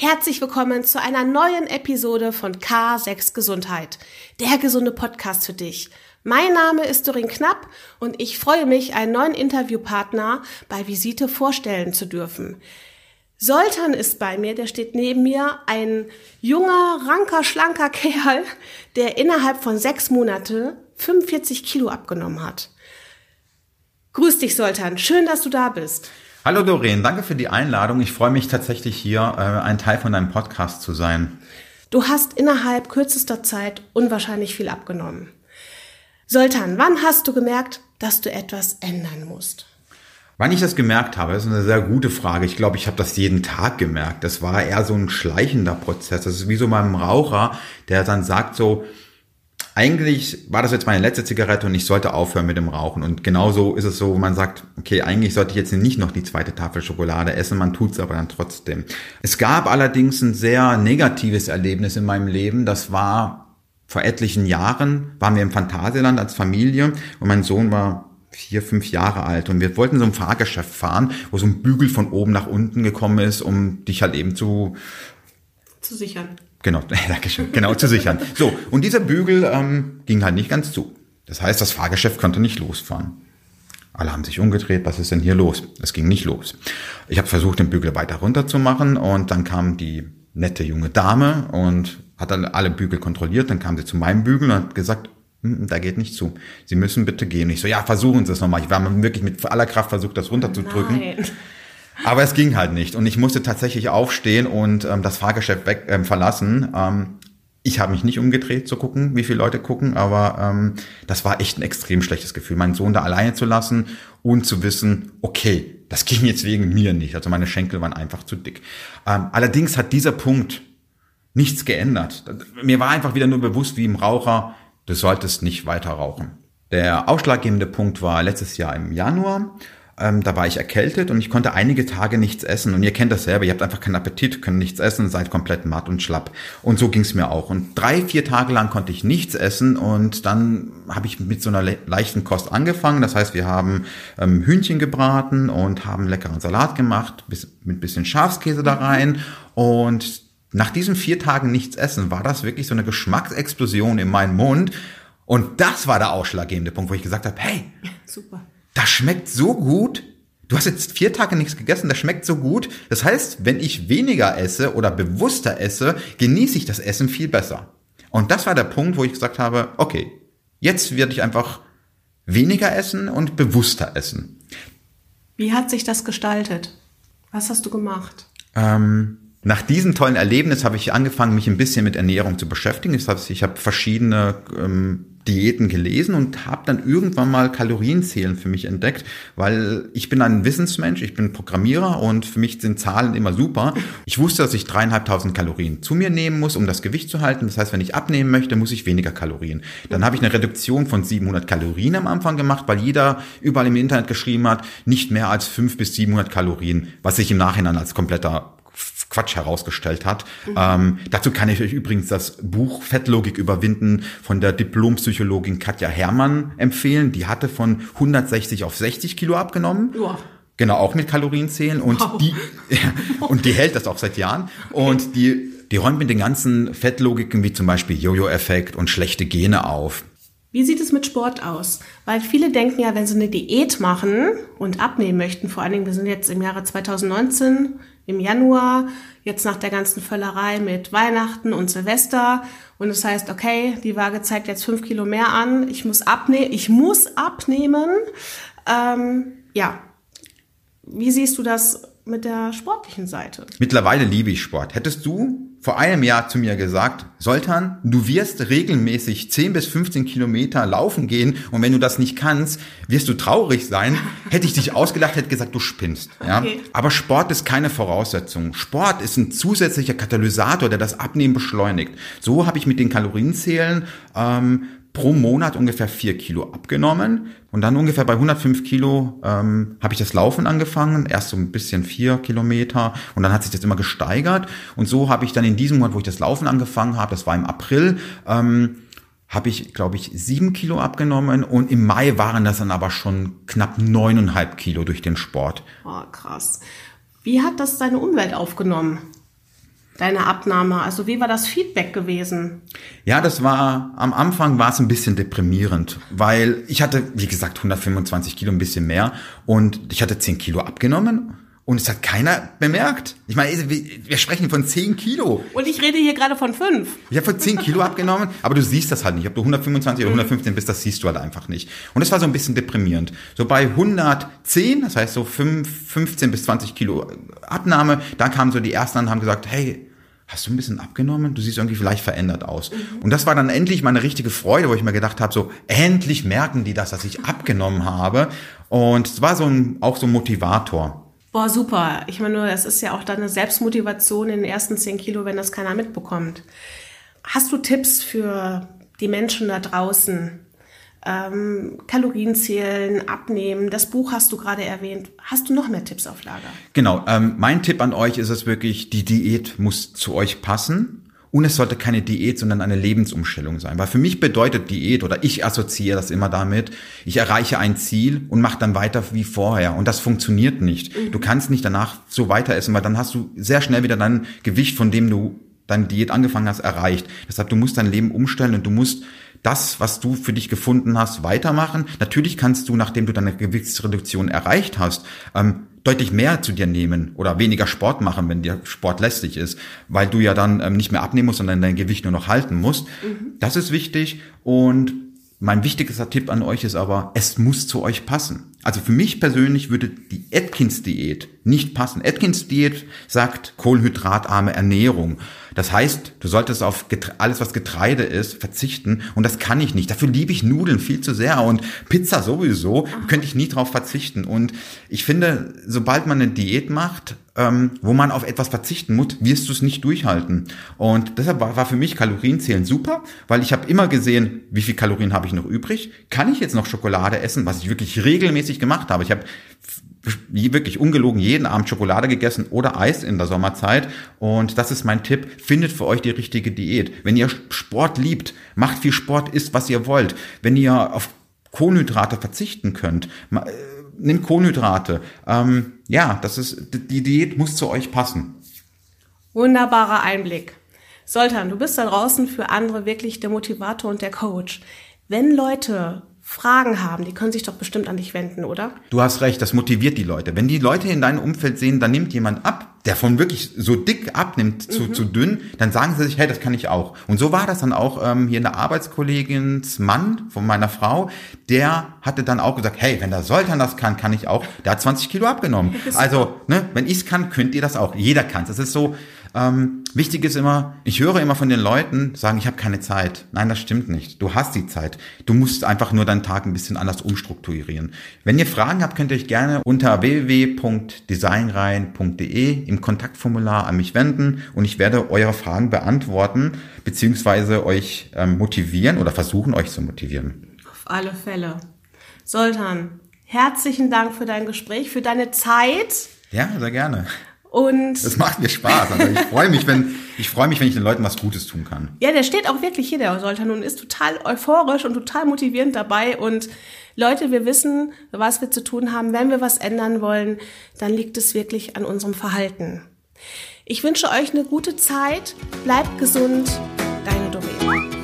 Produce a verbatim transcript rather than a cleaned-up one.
Herzlich willkommen zu einer neuen Episode von K sechs Gesundheit, der gesunde Podcast für dich. Mein Name ist Doreen Knapp und ich freue mich, einen neuen Interviewpartner bei Visite vorstellen zu dürfen. Zoltan ist bei mir, der steht neben mir, ein junger, ranker, schlanker Kerl, der innerhalb von sechs Monate fünfundvierzig Kilo abgenommen hat. Grüß dich, Zoltan. Schön, dass du da bist. Hallo Doreen, danke für die Einladung. Ich freue mich tatsächlich hier, äh, ein Teil von deinem Podcast zu sein. Du hast innerhalb kürzester Zeit unwahrscheinlich viel abgenommen. Zoltan, wann hast du gemerkt, dass du etwas ändern musst? Wann ich das gemerkt habe, ist eine sehr gute Frage. Ich glaube, ich habe das jeden Tag gemerkt. Das war eher so ein schleichender Prozess. Das ist wie so beim Raucher, der dann sagt so, eigentlich war das jetzt meine letzte Zigarette und ich sollte aufhören mit dem Rauchen. Und genauso ist es so, wo man sagt, okay, eigentlich sollte ich jetzt nicht noch die zweite Tafel Schokolade essen, man tut's aber dann trotzdem. Es gab allerdings ein sehr negatives Erlebnis in meinem Leben. Das war vor etlichen Jahren, waren wir im Phantasialand als Familie und mein Sohn war vier, fünf Jahre alt und wir wollten so ein Fahrgeschäft fahren, wo so ein Bügel von oben nach unten gekommen ist, um dich halt eben zu... zu sichern. Genau, danke schön, genau, zu sichern. So, und dieser Bügel ähm, ging halt nicht ganz zu. Das heißt, das Fahrgeschäft konnte nicht losfahren. Alle haben sich umgedreht, was ist denn hier los? Es ging nicht los. Ich habe versucht, den Bügel weiter runter zu machen und dann kam die nette junge Dame und hat dann alle Bügel kontrolliert. Dann kam sie zu meinem Bügel und hat gesagt, hm, da geht nicht zu. Sie müssen bitte gehen. Ich so, ja, versuchen Sie es nochmal. Ich war wirklich mit aller Kraft versucht, das runterzudrücken. Nein. Aber es ging halt nicht und ich musste tatsächlich aufstehen und ähm, das Fahrgeschäft weg, ähm, verlassen. Ähm, ich habe mich nicht umgedreht zu gucken, wie viele Leute gucken, aber ähm, das war echt ein extrem schlechtes Gefühl, meinen Sohn da alleine zu lassen und zu wissen, okay, das ging jetzt wegen mir nicht. Also meine Schenkel waren einfach zu dick. Ähm, allerdings hat dieser Punkt nichts geändert. Mir war einfach wieder nur bewusst, wie im Raucher, du solltest nicht weiter rauchen. Der ausschlaggebende Punkt war letztes Jahr im Januar. Ähm, da war ich erkältet und ich konnte einige Tage nichts essen. Und ihr kennt das selber, ihr habt einfach keinen Appetit, könnt nichts essen, seid komplett matt und schlapp. Und so ging es mir auch. Und drei, vier Tage lang konnte ich nichts essen und dann habe ich mit so einer le- leichten Kost angefangen. Das heißt, wir haben ähm, Hühnchen gebraten und haben leckeren Salat gemacht, bis, mit bisschen Schafskäse da rein. Und nach diesen vier Tagen nichts essen war das wirklich so eine Geschmacksexplosion in meinem Mund. Und das war der ausschlaggebende Punkt, wo ich gesagt habe, hey, super. Das schmeckt so gut. Du hast jetzt vier Tage nichts gegessen, das schmeckt so gut. Das heißt, wenn ich weniger esse oder bewusster esse, genieße ich das Essen viel besser. Und das war der Punkt, wo ich gesagt habe, okay, jetzt werde ich einfach weniger essen und bewusster essen. Wie hat sich das gestaltet? Was hast du gemacht? Ähm, nach diesem tollen Erlebnis habe ich angefangen, mich ein bisschen mit Ernährung zu beschäftigen. Das heißt, ich habe verschiedene ähm, Diäten gelesen und habe dann irgendwann mal Kalorienzählen für mich entdeckt, weil ich bin ein Wissensmensch, ich bin Programmierer und für mich sind Zahlen immer super. Ich wusste, dass ich dreieinhalbtausend Kalorien zu mir nehmen muss, um das Gewicht zu halten. Das heißt, wenn ich abnehmen möchte, muss ich weniger Kalorien. Dann habe ich eine Reduktion von siebenhundert Kalorien am Anfang gemacht, weil jeder überall im Internet geschrieben hat, nicht mehr als fünfhundert bis siebenhundert Kalorien, was sich im Nachhinein als kompletter Quatsch herausgestellt hat. Mhm. Ähm, dazu kann ich euch übrigens das Buch Fettlogik überwinden von der Diplompsychologin Katja Herrmann empfehlen. Die hatte von hundertsechzig auf sechzig Kilo abgenommen. Wow. Genau, auch mit Kalorienzählen. Und wow. die ja, und die hält das auch seit Jahren. Okay. Und die, die räumt mit den ganzen Fettlogiken wie zum Beispiel Jojo-Effekt und schlechte Gene auf. Wie sieht es mit Sport aus? Weil viele denken ja, wenn sie eine Diät machen und abnehmen möchten, vor allen Dingen, wir sind jetzt im Jahre zwanzig neunzehn, im Januar, jetzt nach der ganzen Völlerei mit Weihnachten und Silvester und es heißt, okay, die Waage zeigt jetzt fünf Kilo mehr an, ich muss abnehmen, ich muss abnehmen. Ähm, ja, wie siehst du das mit der sportlichen Seite? Mittlerweile liebe ich Sport. Hättest du vor einem Jahr zu mir gesagt, Zoltan, du wirst regelmäßig zehn bis fünfzehn Kilometer laufen gehen und wenn du das nicht kannst, wirst du traurig sein, hätte ich dich ausgelacht, hätte gesagt, du spinnst. Ja? Okay. Aber Sport ist keine Voraussetzung. Sport ist ein zusätzlicher Katalysator, der das Abnehmen beschleunigt. So habe ich mit den Kalorienzählen ähm, pro Monat ungefähr vier Kilo abgenommen und dann ungefähr bei hundertfünf Kilo ähm, habe ich das Laufen angefangen, erst so ein bisschen vier Kilometer und dann hat sich das immer gesteigert und so habe ich dann in diesem Monat, wo ich das Laufen angefangen habe, das war im April, ähm, habe ich, glaube ich, sieben Kilo abgenommen und im Mai waren das dann aber schon knapp neuneinhalb Kilo durch den Sport. Oh, krass. Wie hat das deine Umwelt aufgenommen? deine Abnahme? Also wie war das Feedback gewesen? Ja, das war, am Anfang war es ein bisschen deprimierend, weil ich hatte, wie gesagt, hundertfünfundzwanzig Kilo, ein bisschen mehr und ich hatte zehn Kilo abgenommen. Und es hat keiner bemerkt. Ich meine, wir sprechen von zehn Kilo. Und ich rede hier gerade von fünf. Ich habe von zehn Kilo abgenommen, aber du siehst das halt nicht. Ob du hundertfünfundzwanzig oder hundertfünfzehn bist, das siehst du halt einfach nicht. Und das war so ein bisschen deprimierend. So bei hundertzehn, das heißt so fünfzehn bis zwanzig Kilo Abnahme, da kamen so die Ersten an und haben gesagt, hey, hast du ein bisschen abgenommen? Du siehst irgendwie vielleicht verändert aus. Mhm. Und das war dann endlich meine richtige Freude, wo ich mir gedacht habe, so endlich merken die das, dass ich abgenommen habe. Und es war so ein, auch so ein Motivator. Boah, super. Ich meine, es ist ja auch dann eine Selbstmotivation in den ersten zehn Kilo, wenn das keiner mitbekommt. Hast du Tipps für die Menschen da draußen? Ähm, Kalorien zählen, abnehmen, das Buch hast du gerade erwähnt. Hast du noch mehr Tipps auf Lager? Genau, ähm, mein Tipp an euch ist es wirklich, die Diät muss zu euch passen. Und es sollte keine Diät, sondern eine Lebensumstellung sein. Weil für mich bedeutet Diät, oder ich assoziiere das immer damit, ich erreiche ein Ziel und mache dann weiter wie vorher. Und das funktioniert nicht. Mhm. Du kannst nicht danach so weiter essen, weil dann hast du sehr schnell wieder dein Gewicht, von dem du deine Diät angefangen hast, erreicht. Deshalb, du musst dein Leben umstellen und du musst das, was du für dich gefunden hast, weitermachen. Natürlich kannst du, nachdem du deine Gewichtsreduktion erreicht hast, ähm, deutlich mehr zu dir nehmen oder weniger Sport machen, wenn dir Sport lästig ist, weil du ja dann ähm, nicht mehr abnehmen musst, sondern dein Gewicht nur noch halten musst. Mhm. Das ist wichtig und mein wichtigster Tipp an euch ist aber, es muss zu euch passen. Also für mich persönlich würde die Atkins-Diät nicht passen. Atkins-Diät sagt kohlenhydratarme Ernährung. Das heißt, du solltest auf Getre- alles, was Getreide ist, verzichten. Und das kann ich nicht. Dafür liebe ich Nudeln viel zu sehr und Pizza sowieso. Aha. Könnte ich nie drauf verzichten. Und ich finde, sobald man eine Diät macht, ähm, wo man auf etwas verzichten muss, wirst du es nicht durchhalten. Und deshalb war, war für mich Kalorienzählen super, weil ich habe immer gesehen, wie viel Kalorien habe ich noch übrig. Kann ich jetzt noch Schokolade essen, was ich wirklich regelmäßig gemacht habe. Ich habe wirklich ungelogen jeden Abend Schokolade gegessen oder Eis in der Sommerzeit. Und das ist mein Tipp. Findet für euch die richtige Diät. Wenn ihr Sport liebt, macht viel Sport, isst, was ihr wollt. Wenn ihr auf Kohlenhydrate verzichten könnt, nehmt Kohlenhydrate. Ähm, ja, das ist, die Diät muss zu euch passen. Wunderbarer Einblick. Soltan, du bist da draußen für andere wirklich der Motivator und der Coach. Wenn Leute Fragen haben, die können sich doch bestimmt an dich wenden, oder? Du hast recht, das motiviert die Leute. Wenn die Leute in deinem Umfeld sehen, da nimmt jemand ab, der von wirklich so dick abnimmt zu, mhm. zu dünn, dann sagen sie sich, hey, das kann ich auch. Und so war das dann auch ähm, hier in der Arbeitskollegins Mann von meiner Frau, der hatte dann auch gesagt, hey, wenn der Soltan das kann, kann ich auch. Der hat zwanzig Kilo abgenommen. Also, ne, wenn ich es kann, könnt ihr das auch. Jeder kann es. Das ist so, ähm, wichtig ist immer, ich höre immer von den Leuten, sagen, ich habe keine Zeit. Nein, das stimmt nicht. Du hast die Zeit. Du musst einfach nur deinen Tag ein bisschen anders umstrukturieren. Wenn ihr Fragen habt, könnt ihr euch gerne unter w w w punkt designrein punkt d e im Kontaktformular an mich wenden und ich werde eure Fragen beantworten beziehungsweise euch ähm, motivieren oder versuchen, euch zu motivieren. Auf alle Fälle. Soltan, herzlichen Dank für dein Gespräch, für deine Zeit. Ja, sehr gerne. Und das macht mir Spaß. Also ich freue mich, wenn ich freue mich, wenn ich den Leuten was Gutes tun kann. Ja, der steht auch wirklich hier, der Soltan, und ist total euphorisch und total motivierend dabei. Und Leute, wir wissen, was wir zu tun haben. Wenn wir was ändern wollen, dann liegt es wirklich an unserem Verhalten. Ich wünsche euch eine gute Zeit. Bleibt gesund. Deine Doreen.